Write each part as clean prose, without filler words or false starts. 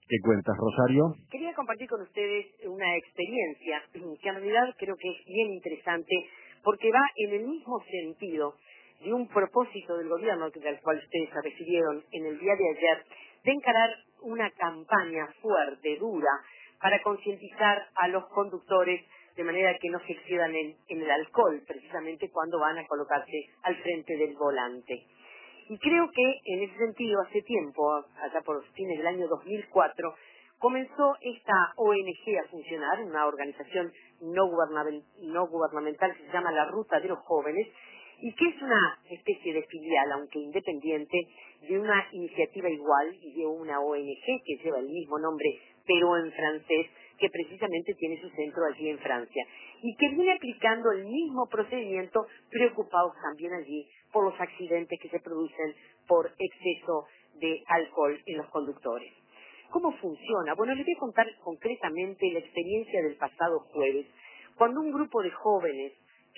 ¿Qué cuentas, Rosario? Quería compartir con ustedes una experiencia que en realidad creo que es bien interesante porque va en el mismo sentido de un propósito del gobierno al cual ustedes se refirieron en el día de ayer, de encarar una campaña fuerte, dura, para concientizar a los conductores de manera que no se excedan en el alcohol, precisamente cuando van a colocarse al frente del volante. Y creo que en ese sentido, hace tiempo, allá por fines del año 2004, comenzó esta ONG a funcionar, una organización no gubernamental que se llama La Ruta de los Jóvenes, y que es una especie de filial, aunque independiente, de una iniciativa igual y de una ONG que lleva el mismo nombre, pero en francés, que precisamente tiene su centro allí en Francia, y que viene aplicando el mismo procedimiento, preocupados también allí por los accidentes que se producen por exceso de alcohol en los conductores. ¿Cómo funciona? Bueno, les voy a contar concretamente la experiencia del pasado jueves, cuando un grupo de jóvenes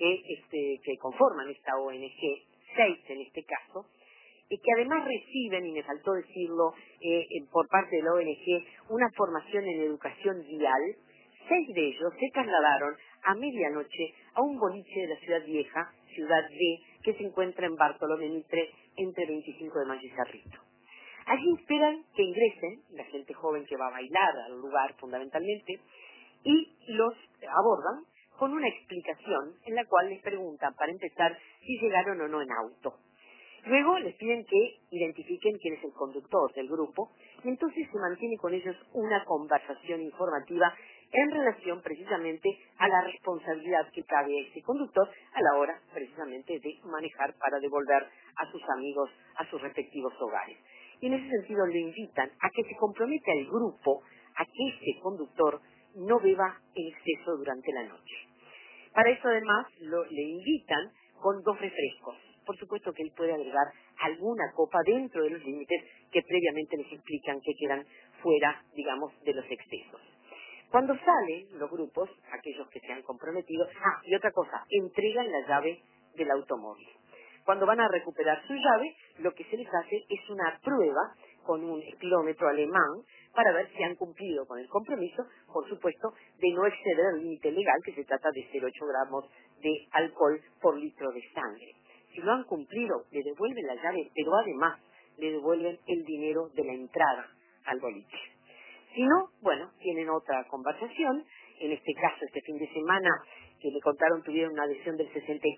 que conforman esta ONG, 6 en este caso, y que además reciben, y me faltó decirlo, por parte de la ONG, una formación en educación vial. 6 de ellos se trasladaron a medianoche a un boliche de la Ciudad Vieja, Ciudad D, que se encuentra en Bartolomé Mitre, entre 25 de mayo y Cerrito. Allí esperan que ingresen la gente joven que va a bailar al lugar fundamentalmente, y los abordan con una explicación en la cual les preguntan, para empezar, si llegaron o no en auto. Luego les piden que identifiquen quién es el conductor del grupo, y entonces se mantiene con ellos una conversación informativa en relación precisamente a la responsabilidad que cabe a ese conductor a la hora precisamente de manejar para devolver a sus amigos a sus respectivos hogares. Y en ese sentido le invitan a que se comprometa el grupo a que ese conductor no beba en exceso durante la noche. Para eso además le invitan con 2 refrescos. Por supuesto que él puede agregar alguna copa dentro de los límites que previamente les explican que quedan fuera, digamos, de los excesos. Cuando salen los grupos, aquellos que se han comprometido, y otra cosa, entregan la llave del automóvil. Cuando van a recuperar su llave, lo que se les hace es una prueba con un kilómetro alemán para ver si han cumplido con el compromiso, por supuesto, de no exceder el límite legal, que se trata de 0,8 gramos de alcohol por litro de sangre. Si lo han cumplido, le devuelven la llave, pero además le devuelven el dinero de la entrada al boliche. Si no, bueno, tienen otra conversación. En este caso, este fin de semana, que me contaron, tuvieron una adhesión del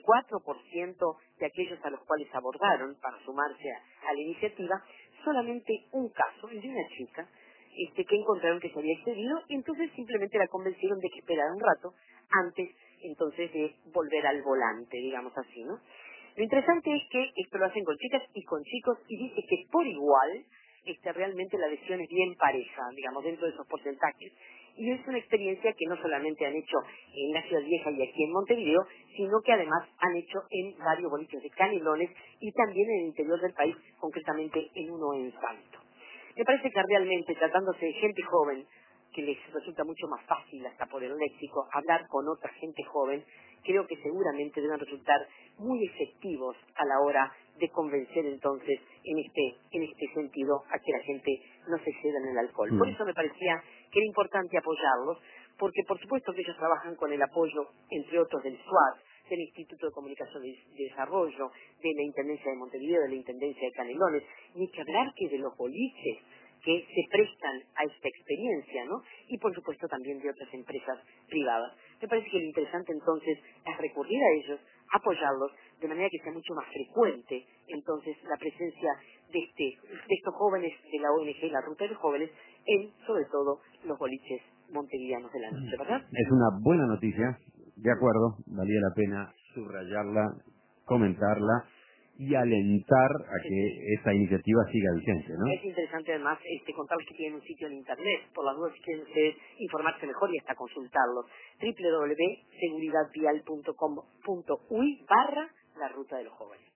64% de aquellos a los cuales abordaron para sumarse a la iniciativa. Solamente un caso, el de una chica, que encontraron que se había excedido, y entonces simplemente la convencieron de que esperara un rato antes, entonces, de volver al volante, digamos así, ¿no? Lo interesante es que esto lo hacen con chicas y con chicos, y dice que por igual, realmente la adhesión es bien pareja, digamos, dentro de esos porcentajes. Y es una experiencia que no solamente han hecho en la Ciudad Vieja y aquí en Montevideo, sino que además han hecho en varios boliches de Canelones y también en el interior del país, concretamente en uno en Salto. Me parece que realmente, tratándose de gente joven, que les resulta mucho más fácil hasta por el léxico hablar con otra gente joven, creo que seguramente deben resultar muy efectivos a la hora de convencer entonces en este sentido a que la gente no se exceda en el alcohol. Por eso me parecía que era importante apoyarlos, porque por supuesto que ellos trabajan con el apoyo, entre otros, del SWAT, del Instituto de Comunicación y Desarrollo, de la Intendencia de Montevideo, de la Intendencia de Canelones, ni que hablar que de los boliches que se prestan a esta experiencia, ¿no? Y por supuesto también de otras empresas privadas. Me parece que lo interesante entonces es recurrir a ellos, apoyarlos, de manera que sea mucho más frecuente entonces la presencia de estos jóvenes de la ONG, la Ruta de los Jóvenes, en sobre todo los boliches montevideanos de la noche, ¿verdad? Es una buena noticia, de acuerdo, valía la pena subrayarla, comentarla y alentar a que esta iniciativa siga vigente, ¿no? Es interesante además contarles que tienen un sitio en internet, por las dudas si quieren ustedes informarse mejor y hasta consultarlos, www.seguridadvial.com.uy/La Ruta de los Jóvenes.